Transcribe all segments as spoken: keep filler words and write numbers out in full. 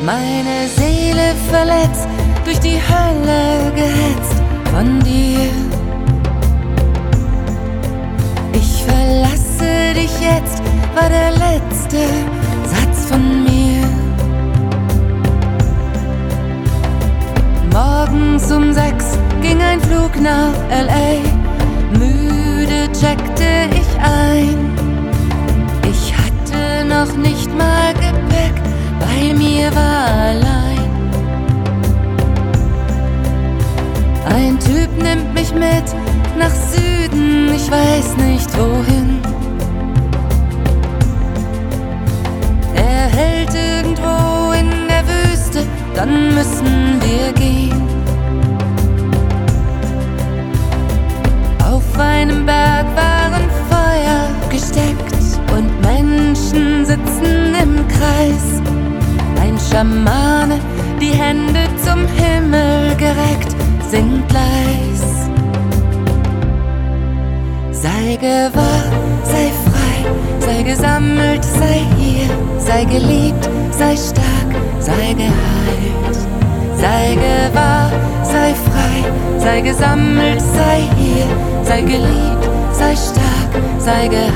Meine Seele verletzt, durch die Hölle gehetzt von dir. Ich verlasse dich jetzt, war der letzte Satz von mir. Morgens um sechs ging ein Flug nach L A. Müde checkte ich ein. Ich hatte noch nicht mal Gepäck, bei mir war allein. Ein Typ nimmt mich mit nach Süden, ich weiß nicht wohin. Er hält irgendwo in der Wüste, dann müssen wir gehen. Auf einem Berg waren Feuer gesteckt und Menschen sitzen im Kreis. Ein Schamane, die Hände zum Himmel gereckt, singt leis. Sei gewahr, sei frei, sei gesammelt, sei hier, sei geliebt, sei stark, sei geheilt. Sei gewahr, sei frei, sei gesammelt, sei hier, sei geliebt, sei stark, sei geheilt.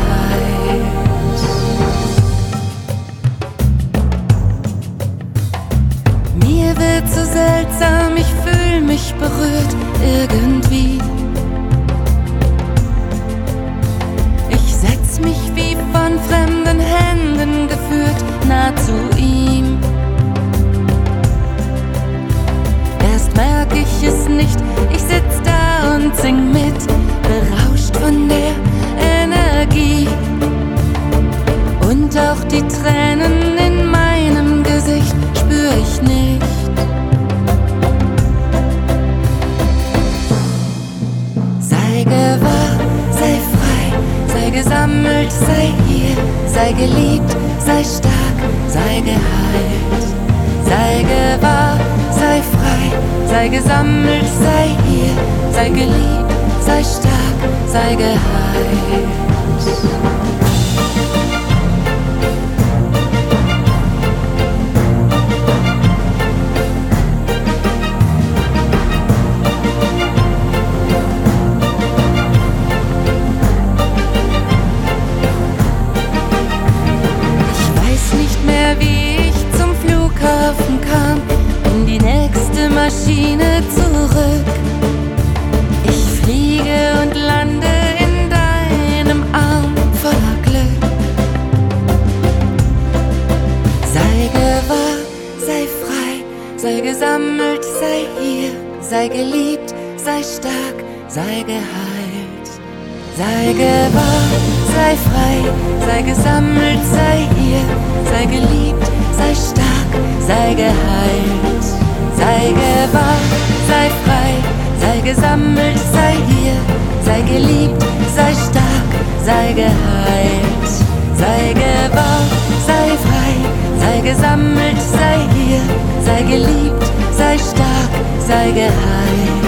Mir wird so seltsam, ich fühl mich berührt irgendwie. Ich setz mich wie von fremden Händen geführt nah zu ihm. Erst merk ich es nicht, ich sitz da und sing mit, berauscht von der Energie. Und auch die Tränen in meinem Gesicht spür ich nicht. Sei gewahr, sei frei, sei gesammelt, sei hier, sei geliebt, sei stark, sei geheilt. Sei gewahr, sei frei, sei gesammelt, sei hier, sei geliebt, sei stark, sei geheilt. Maschine zurück. Ich fliege und lande in deinem Arm voller Glück. Sei gewahr, sei frei, sei gesammelt, sei hier, sei geliebt, sei stark, sei geheilt. Sei gewahr, sei frei, sei gesammelt, sei hier, sei geliebt, sei stark, sei geheilt. Sei gewahr, sei frei, sei gesammelt, sei hier, sei geliebt, sei stark, sei geheilt. Sei gewahr, sei frei, sei gesammelt, sei hier, sei geliebt, sei stark, sei geheilt.